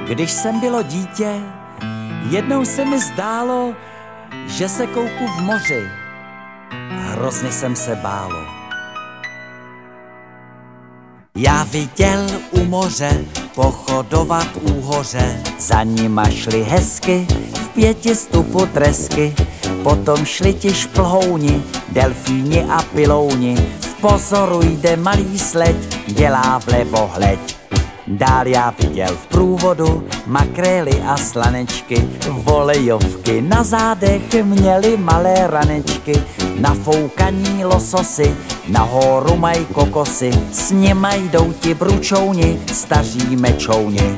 Když jsem bylo dítě, jednou se mi zdálo, že se koupu v moři. Hrozně jsem se bálo. Já viděl u moře pochodovat úhoře, za nima šly hezky v 500 tresky, potom šli ti šplhouni, delfíni a pilouni. V pozoru jde malý sleď, dělá vlevo hleď. Dál já viděl v průvodu makrély a slanečky, volejovky na zádech měly malé ranečky, nafoukaní lososy, nahoru mají kokosy, s nima jdou ti bručouni, staří mečouni.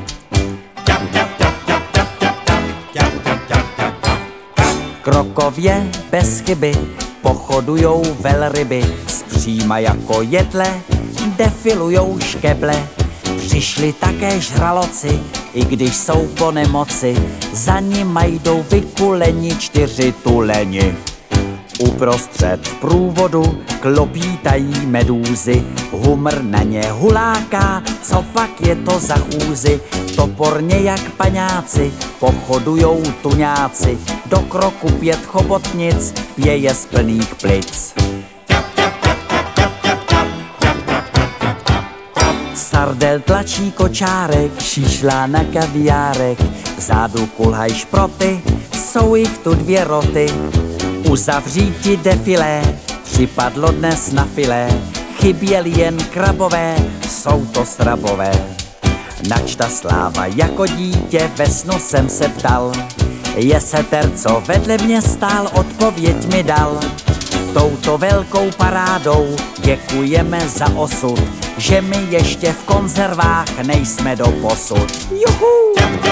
Krokově bez chyby pochodujou velryby, zpříma jako jedle defilujou škeble. Přišli také žraloci, i když jsou po nemoci, za nima jdou vykuleni 4 tuleni. Uprostřed průvodu klopítají medúzy, humr na ně huláká, co pak je to za chůzi. Toporně jak paňáci pochodujou tuňáci, do kroku 5 chobotnic pěje z plných plic. Sardel tlačí kočárek, šišlá na kaviárek, vzadu kulhaj šproty, jsou jich tu 2 roty. Uzavří ti defilé, připadlo dnes na filé, chyběly jen krabové, jsou to srabové. Načta sláva jako dítě, ve snu jsem se ptal, je seter, co vedle mě stál, odpověď mi dal. Touto velkou parádou děkujeme za osud, že my ještě v konzervách nejsme doposud. Juhu!